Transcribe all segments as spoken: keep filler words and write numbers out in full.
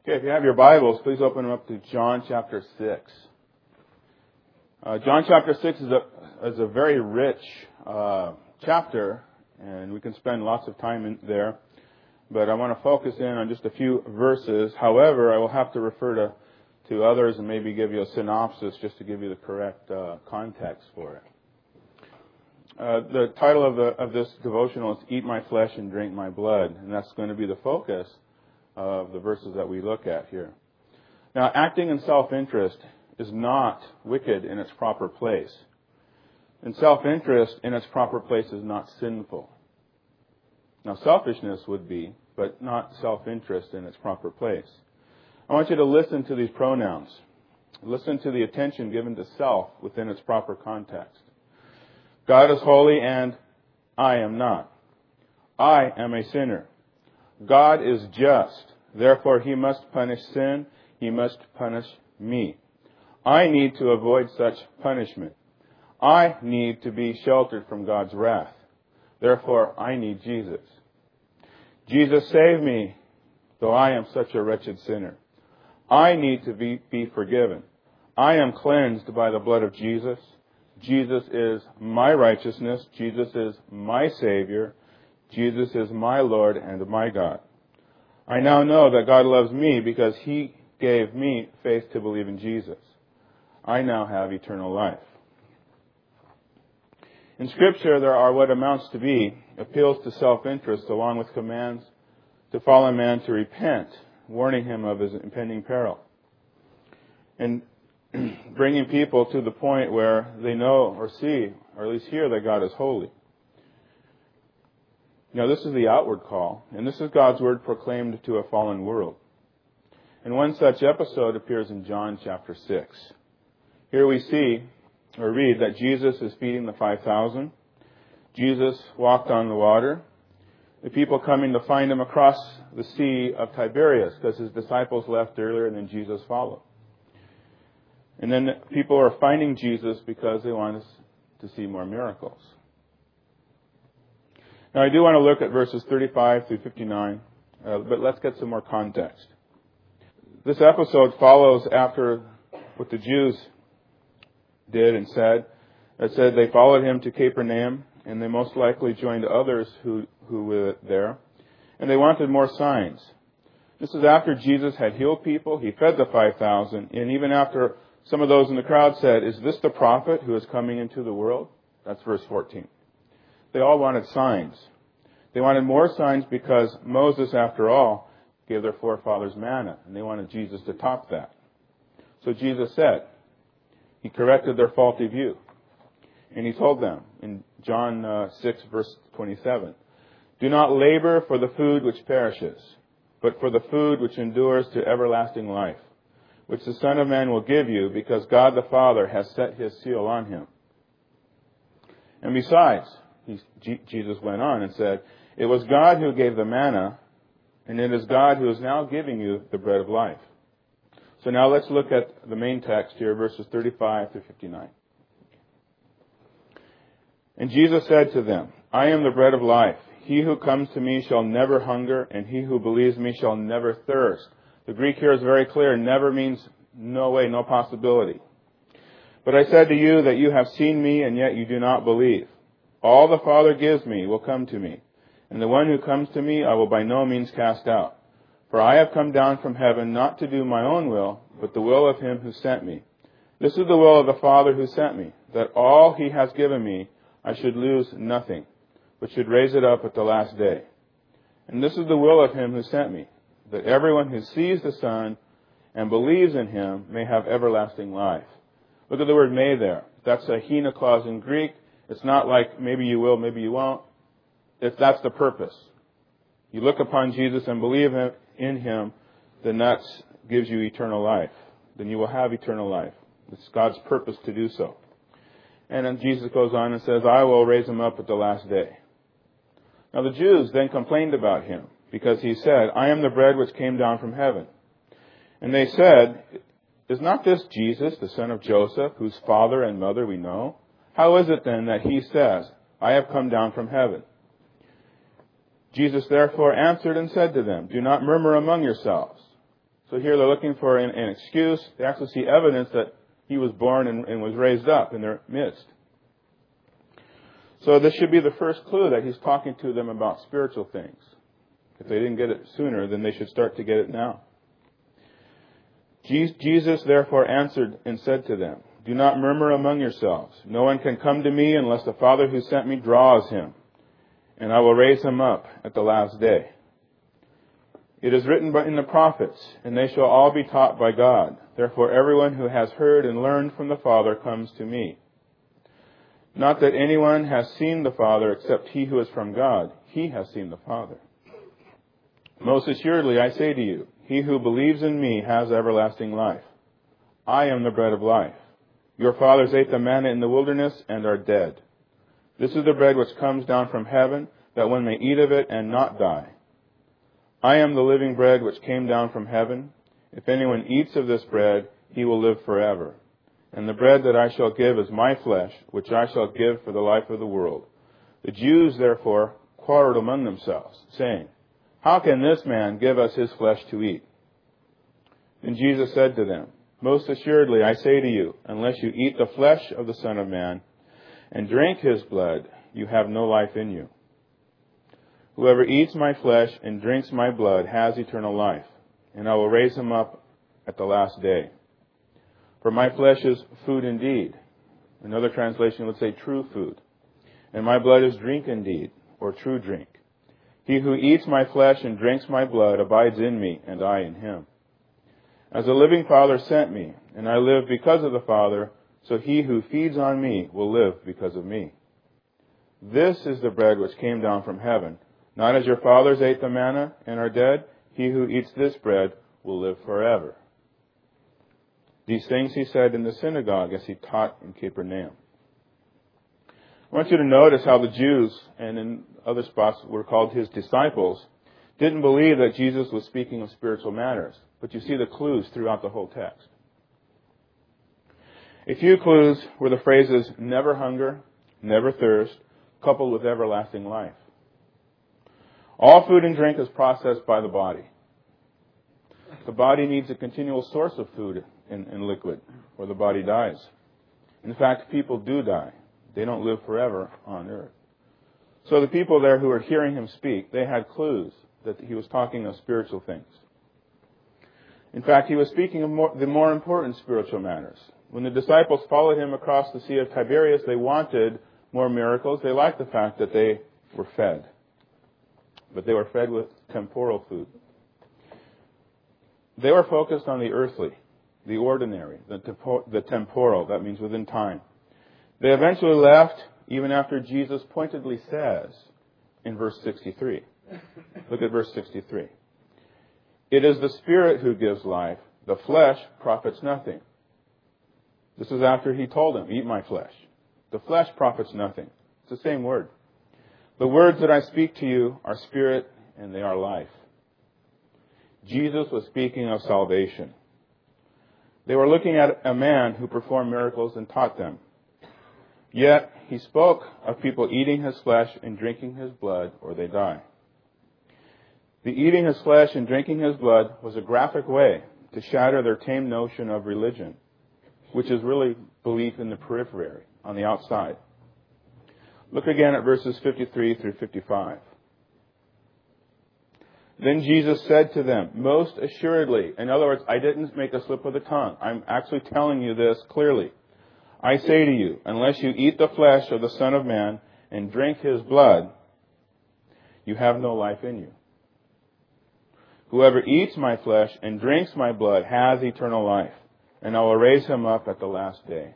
Okay, if you have your Bibles, please open them up to John chapter six. Uh, John chapter six is a is a very rich uh, chapter, and we can spend lots of time in there. But I want to focus in on just a few verses. However, I will have to refer to, to others and maybe give you a synopsis just to give you the correct uh, context for it. Uh, the title of, the, of this devotional is Eat My Flesh and Drink My Blood, and that's going to be the focus of the verses that we look at here. Now, acting in self-interest is not wicked in its proper place. And self-interest in its proper place is not sinful. Now, selfishness would be, but not self-interest in its proper place. I want you to listen to these pronouns. Listen to the attention given to self within its proper context. God is holy and I am not. I am a sinner. God is just. Therefore, He must punish sin. He must punish me. I need to avoid such punishment. I need to be sheltered from God's wrath. Therefore, I need Jesus. Jesus, save me, though I am such a wretched sinner. I need to be, be forgiven. I am cleansed by the blood of Jesus. Jesus is my righteousness. Jesus is my Savior. Jesus is my Lord and my God. I now know that God loves me because He gave me faith to believe in Jesus. I now have eternal life. In Scripture, there are what amounts to be appeals to self-interest along with commands to fallen man to repent, warning him of his impending peril, and bringing people to the point where they know or see, or at least hear, that God is holy. Now, this is the outward call, and this is God's word proclaimed to a fallen world. And one such episode appears in John chapter six. Here we see, or read, that Jesus is feeding the five thousand. Jesus walked on the water. The people coming to find Him across the Sea of Tiberias, because His disciples left earlier and then Jesus followed. And then people are finding Jesus because they want us to see more miracles. Now, I do want to look at verses thirty-five through fifty-nine, uh, but let's get some more context. This episode follows after what the Jews did and said. It said they followed Him to Capernaum, and they most likely joined others who, who were there, and they wanted more signs. This is after Jesus had healed people. He fed the five thousand, and even after some of those in the crowd said, "Is this the prophet who is coming into the world?" That's verse fourteen. They all wanted signs. They wanted more signs because Moses, after all, gave their forefathers manna, and they wanted Jesus to top that. So Jesus said, He corrected their faulty view. And He told them in John uh, six, verse twenty-seven, "Do not labor for the food which perishes, but for the food which endures to everlasting life, which the Son of Man will give you, because God the Father has set His seal on Him." And besides, he, G, Jesus went on and said, "It was God who gave the manna, and it is God who is now giving you the bread of life." So now let's look at the main text here, verses thirty-five through fifty-nine. "And Jesus said to them, I am the bread of life. He who comes to me shall never hunger, and he who believes me shall never thirst." The Greek here is very clear. Never means no way, no possibility. "But I said to you that you have seen me, and yet you do not believe. All the Father gives me will come to me, and the one who comes to me I will by no means cast out. For I have come down from heaven not to do my own will, but the will of Him who sent me. This is the will of the Father who sent me, that all He has given me I should lose nothing, but should raise it up at the last day. And this is the will of Him who sent me, that everyone who sees the Son and believes in Him may have everlasting life." Look at the word "may" there. That's a hina clause in Greek. It's not like maybe you will, maybe you won't. It's, that's the purpose. You look upon Jesus and believe in Him, then that gives you eternal life. Then you will have eternal life. It's God's purpose to do so. And then Jesus goes on and says, "I will raise Him up at the last day." Now the Jews then complained about Him, because He said, "I am the bread which came down from heaven." And they said, "Is not this Jesus, the son of Joseph, whose father and mother we know? How is it then that He says, I have come down from heaven?" Jesus therefore answered and said to them, "Do not murmur among yourselves. So here they're looking for an, an excuse. They actually see evidence that he was born and, and was raised up in their midst. So this should be the first clue that he's talking to them about spiritual things. If they didn't get it sooner, then they should start to get it now. Jesus therefore answered and said to them, "Do not murmur among yourselves. No one can come to me unless the Father who sent me draws him, and I will raise him up at the last day. It is written in the prophets, and they shall all be taught by God. Therefore everyone who has heard and learned from the Father comes to me. Not that anyone has seen the Father except he who is from God. He has seen the Father. Most assuredly I say to you, he who believes in me has everlasting life. I am the bread of life. Your fathers ate the manna in the wilderness and are dead. This is the bread which comes down from heaven, that one may eat of it and not die. I am the living bread which came down from heaven. If anyone eats of this bread, he will live forever. And the bread that I shall give is my flesh, which I shall give for the life of the world." The Jews therefore quarreled among themselves, saying, "How can this man give us his flesh to eat?" Then Jesus said to them, "Most assuredly I say to you, unless you eat the flesh of the Son of Man and drink his blood, you have no life in you. Whoever eats my flesh and drinks my blood has eternal life, and I will raise him up at the last day. For my flesh is food indeed." Another translation would say true food. "And my blood is drink indeed, or true drink. He who eats my flesh and drinks my blood abides in me, and I in him. As the living Father sent me, and I live because of the Father, so he who feeds on me will live because of me. This is the bread which came down from heaven. Not as your fathers ate the manna and are dead, he who eats this bread will live forever." These things he said in the synagogue as he taught in Capernaum. I want you to notice how the Jews, and in other spots were called his disciples, didn't believe that Jesus was speaking of spiritual matters. But you see the clues throughout the whole text. A few clues were the phrases "never hunger," "never thirst," coupled with "everlasting life." All food and drink is processed by the body. The body needs a continual source of food and, and liquid, or the body dies. In fact, people do die. They don't live forever on earth. So the people there who were hearing him speak, they had clues that he was talking of spiritual things. In fact, he was speaking of more, the more important spiritual matters. When the disciples followed him across the Sea of Tiberias, they wanted more miracles. They liked the fact that they were fed. But they were fed with temporal food. They were focused on the earthly, the ordinary, the, tempo- the temporal, that means within time. They eventually left, even after Jesus pointedly says in verse sixty-three. Look at verse sixty-three. "It is the Spirit who gives life. The flesh profits nothing." This is after he told them, "Eat my flesh." The flesh profits nothing. It's the same word. "The words that I speak to you are spirit and they are life." Jesus was speaking of salvation. They were looking at a man who performed miracles and taught them. Yet he spoke of people eating his flesh and drinking his blood, or they die. The eating his flesh and drinking his blood was a graphic way to shatter their tame notion of religion, which is really belief in the periphery, on the outside. Look again at verses fifty-three through fifty-five. Then Jesus said to them, "Most assuredly," in other words, I didn't make a slip of the tongue. I'm actually telling you this clearly. "I say to you, unless you eat the flesh of the Son of Man and drink his blood, you have no life in you. Whoever eats my flesh and drinks my blood has eternal life, and I will raise him up at the last day.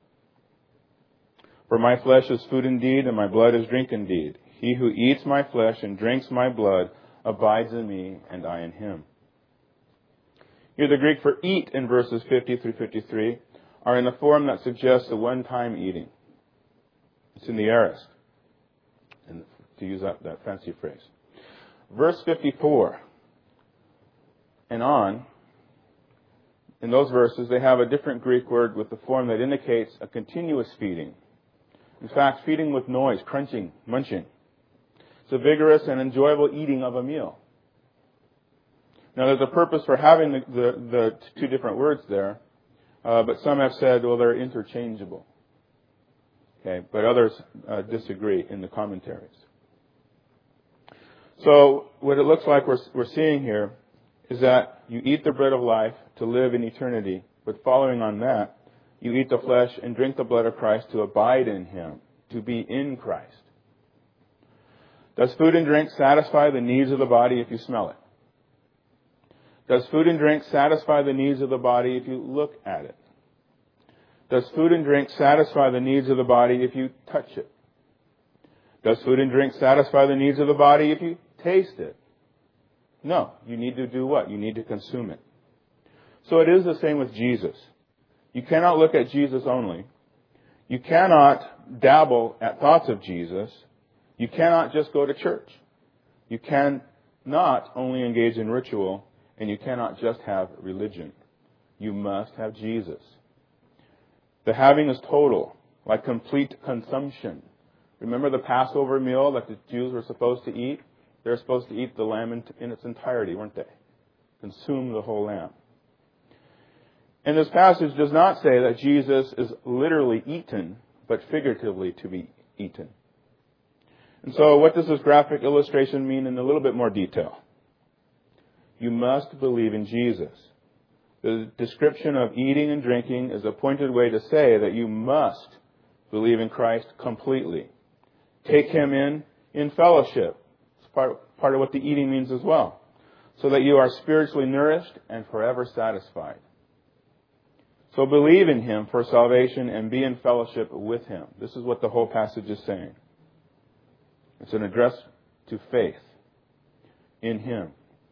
For my flesh is food indeed, and my blood is drink indeed. He who eats my flesh and drinks my blood abides in me, and I in him." Here the Greek for eat in verses fifty through fifty-three are in a form that suggests a one-time eating. It's in the aorist, and to use that, that fancy phrase. Verse fifty-four and on, in those verses, they have a different Greek word with the form that indicates a continuous feeding. In fact, feeding with noise, crunching, munching. It's a vigorous and enjoyable eating of a meal. Now, there's a purpose for having the, the, the two different words there, uh, but some have said, well, they're interchangeable. Okay, but others uh, disagree in the commentaries. So, what it looks like we're, we're seeing here is that you eat the bread of life to live in eternity, but following on that, you eat the flesh and drink the blood of Christ to abide in Him, to be in Christ. Does food and drink satisfy the needs of the body if you smell it? Does food and drink satisfy the needs of the body if you look at it? Does food and drink satisfy the needs of the body if you touch it? Does food and drink satisfy the needs of the body if you taste it? No. You need to do what? You need to consume it. So it is the same with Jesus. You cannot look at Jesus only. You cannot dabble at thoughts of Jesus. You cannot just go to church. You cannot only engage in ritual, and you cannot just have religion. You must have Jesus. The having is total, like complete consumption. Remember the Passover meal that the Jews were supposed to eat? They were supposed to eat the lamb in, in its entirety, weren't they? Consume the whole lamb. And this passage does not say that Jesus is literally eaten, but figuratively to be eaten. And so what does this graphic illustration mean in a little bit more detail? You must believe in Jesus. The description of eating and drinking is a pointed way to say that you must believe in Christ completely. Take Him in in fellowship. It's part, part of what the eating means as well. So that you are spiritually nourished and forever satisfied. So believe in Him for salvation and be in fellowship with Him. This is what the whole passage is saying. It's an address to faith in Him.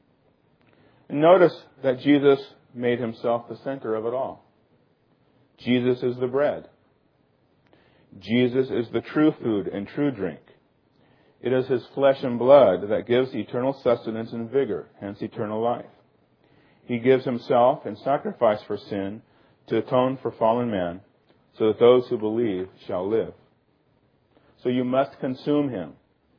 And notice that Jesus made Himself the center of it all. Jesus is the bread. Jesus is the true food and true drink. It is His flesh and blood that gives eternal sustenance and vigor, hence eternal life. He gives Himself in sacrifice for sin to atone for fallen man, so that those who believe shall live. So you must consume Him.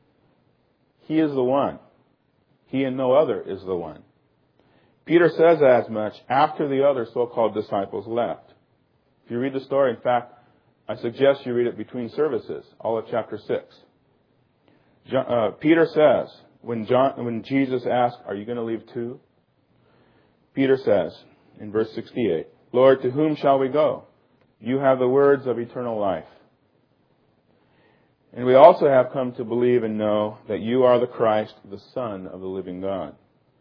He is the one. He and no other is the one. Peter says as much after the other so-called disciples left. If you read the story, in fact, I suggest you read it between services, all of chapter six. John, uh, Peter says, when, John, when Jesus asked, are you going to leave too? Peter says, in verse sixty-eight, Lord, to whom shall we go? You have the words of eternal life. And we also have come to believe and know that you are the Christ, the Son of the living God.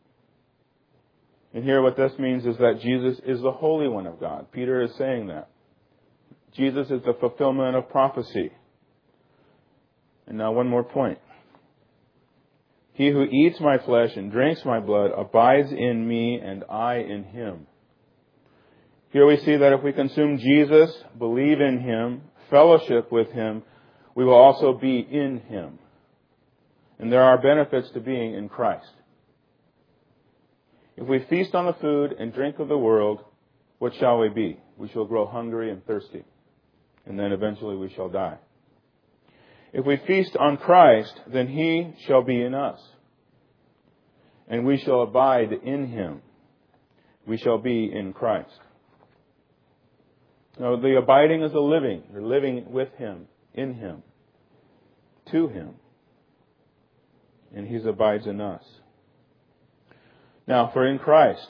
And here what this means is that Jesus is the Holy One of God. Peter is saying that. Jesus is the fulfillment of prophecy. And now one more point. He who eats my flesh and drinks my blood abides in me and I in him. Here we see that if we consume Jesus, believe in Him, fellowship with Him, we will also be in Him. And there are benefits to being in Christ. If we feast on the food and drink of the world, what shall we be? We shall grow hungry and thirsty. And then eventually we shall die. If we feast on Christ, then He shall be in us. And we shall abide in Him. We shall be in Christ. Now, the abiding is a living. You're living with Him, in Him, to Him. And He abides in us. Now, for in Christ,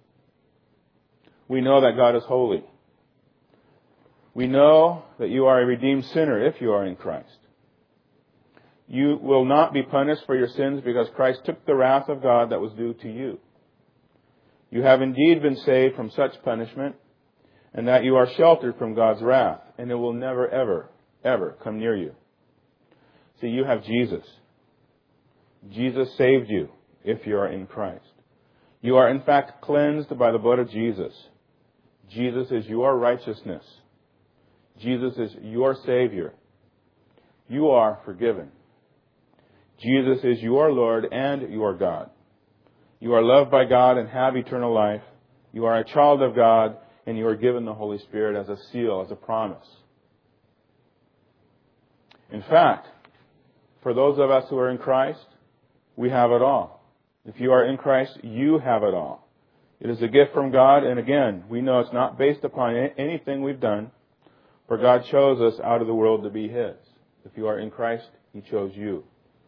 we know that God is holy. We know that you are a redeemed sinner if you are in Christ. You will not be punished for your sins because Christ took the wrath of God that was due to you. You have indeed been saved from such punishment, and that you are sheltered from God's wrath, and it will never, ever, ever come near you. See, you have Jesus. Jesus saved you if you are in Christ. You are in fact cleansed by the blood of Jesus. Jesus is your righteousness. Jesus is your Savior. You are forgiven. Jesus is your Lord and your God. You are loved by God and have eternal life. You are a child of God, and you are given the Holy Spirit as a seal, as a promise. In fact, for those of us who are in Christ, we have it all. If you are in Christ, you have it all. It is a gift from God, and again, we know it's not based upon anything we've done, for God chose us out of the world to be His. If you are in Christ, He chose you.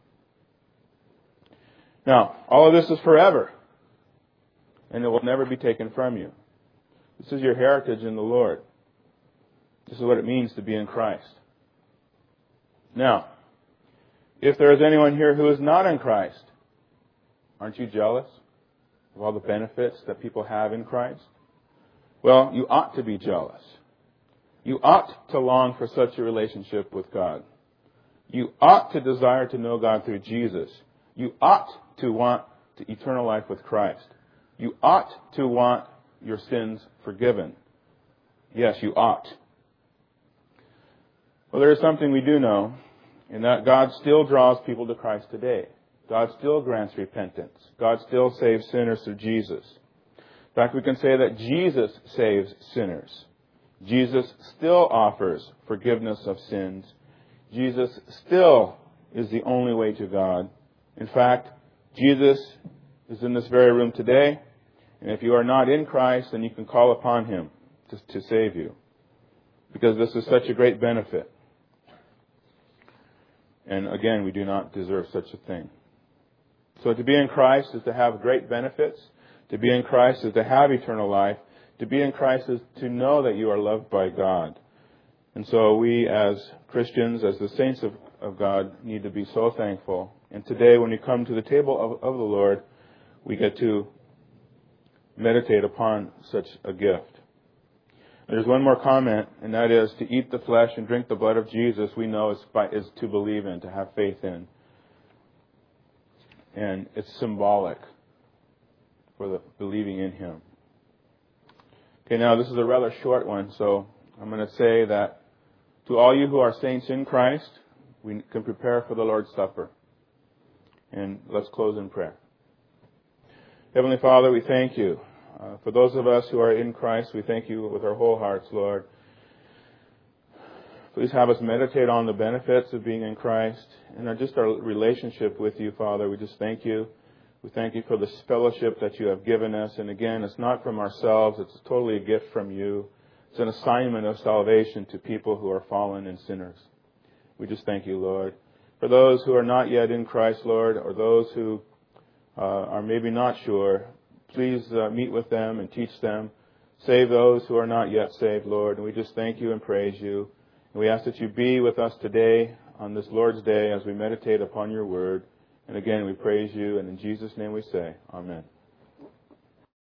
Now, all of this is forever, and it will never be taken from you. This is your heritage in the Lord. This is what it means to be in Christ. Now, if there is anyone here who is not in Christ, aren't you jealous of all the benefits that people have in Christ? Well, you ought to be jealous. You ought to long for such a relationship with God. You ought to desire to know God through Jesus. You ought to want the eternal life with Christ. You ought to want your sins forgiven. Yes, you ought. Well, there is something we do know, in that God still draws people to Christ today. God still grants repentance. God still saves sinners through Jesus. In fact, we can say that Jesus saves sinners. Jesus still offers forgiveness of sins. Jesus still is the only way to God. In fact, Jesus is in this very room today, and if you are not in Christ, then you can call upon Him to, to save you, because this is such a great benefit. And again, we do not deserve such a thing. So to be in Christ is to have great benefits. To be in Christ is to have eternal life. To be in Christ is to know that you are loved by God. And so we as Christians, as the saints of, of God, need to be so thankful. And today when we come to the table of, of the Lord, we get to meditate upon such a gift. There's one more comment, and that is to eat the flesh and drink the blood of Jesus, we know is, by, is to believe in, to have faith in. And it's symbolic for the believing in Him. Okay, now this is a rather short one, so I'm going to say that to all you who are saints in Christ, we can prepare for the Lord's Supper. And let's close in prayer. Heavenly Father, we thank You. Uh, for those of us who are in Christ, we thank You with our whole hearts, Lord. Please have us meditate on the benefits of being in Christ and our, just our relationship with You, Father. We just thank You. We thank You for this fellowship that You have given us. And again, it's not from ourselves. It's totally a gift from You. It's an assignment of salvation to people who are fallen and sinners. We just thank You, Lord. For those who are not yet in Christ, Lord, or those who uh, are maybe not sure, please uh, meet with them and teach them. Save those who are not yet saved, Lord. And we just thank You and praise You. And we ask that You be with us today on this Lord's Day as we meditate upon Your word. And again, we praise You, and in Jesus' name we say, Amen.